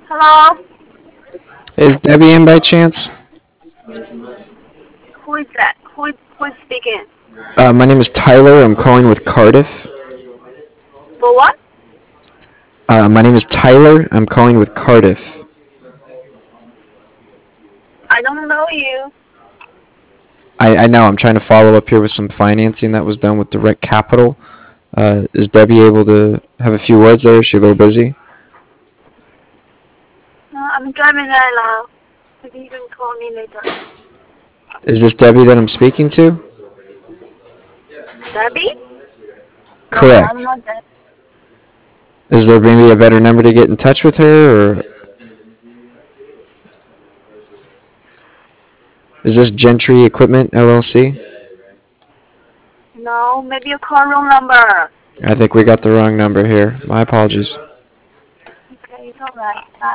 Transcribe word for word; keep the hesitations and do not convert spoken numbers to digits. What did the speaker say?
Hello? Is Debbie in by chance? Who is that? Who is, who is speaking? Uh, my name is Tyler. I'm calling with Cardiff. For what? Uh, my name is Tyler. I'm calling with Cardiff. I don't know you. I, I know I'm trying to follow up here with some financing that was done with Direct Capital. Uh, is Debbie able to have a few words there? Is she a little busy? Uh, I'm driving right now. Maybe you can call me later. Is this Debbie that I'm speaking to? Debbie? No, I'm Correct. not Debbie. Is there maybe a better number to get in touch with her, or is this Gentry Equipment L L C? No, maybe you call wrong number. I think we got the wrong number here. My apologies. Okay, it's alright. Bye.